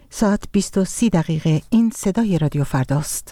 ساعت 20:30 این صدای رادیو فرداست.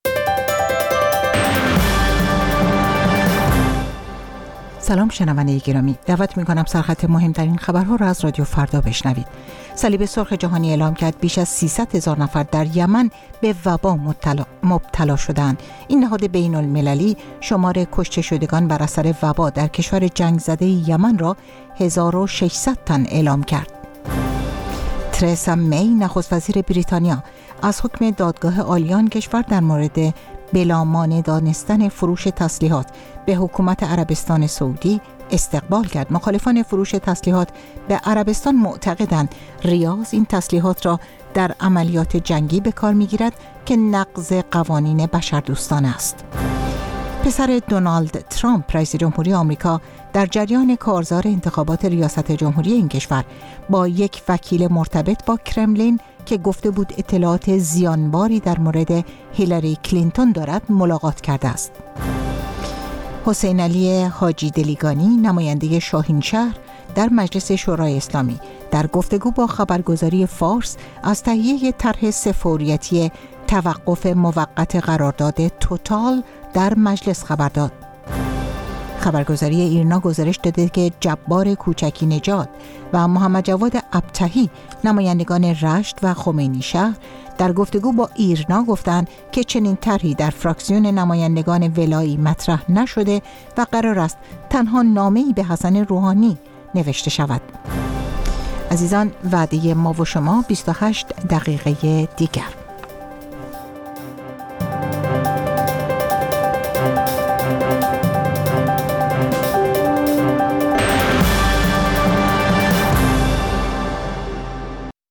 سلام شنونده گرامی، دعوت می‌کنم سرخط مهمترین خبرها را از رادیو فردا بشنوید. صلیب سرخ جهانی اعلام کرد بیش از 300,000 نفر در یمن به وبا مبتلا شدند. این نهاد بین‌المللی شمار کشته شدگان بر اثر وبا در کشور جنگ زده یمن را 1600 تن اعلام کرد. ترسا می نخست وزیر بریتانیا از حکم دادگاه عالیان کشور در مورد بلامانع دانستن فروش تسلیحات به حکومت عربستان سعودی استقبال کرد. مخالفان فروش تسلیحات به عربستان معتقدند ریاض این تسلیحات را در عملیات جنگی به کار می‌گیرد که نقض قوانین بشردوستانه است. پسر دونالد ترامپ رئیس جمهوری آمریکا در جریان کارزار انتخابات ریاست جمهوری این کشور با یک وکیل مرتبط با کرملین که گفته بود اطلاعات زیانباری در مورد هیلاری کلینتون دارد ملاقات کرده است. حسین علی حاجی دلیگانی نماینده شاهینشهر در مجلس شورای اسلامی در گفتگو با خبرگزاری فارس از تهیه طرح سه‌فوریتی توقف موقت قرارداد توتال در مجلس خبر داد. خبرگزاری ایرنا گزارش داده که جبار کوچکی نژاد و محمد جواد ابطحی نمایندگان رشت و خمینی شهر در گفتگو با ایرنا گفتند که چنین طرحی در فراکسیون نمایندگان ولایی مطرح نشده و قرار است تنها نامه‌ای به حسن روحانی نوشته شود. عزیزان، وعده ما و شما 28 دقیقه دیگر.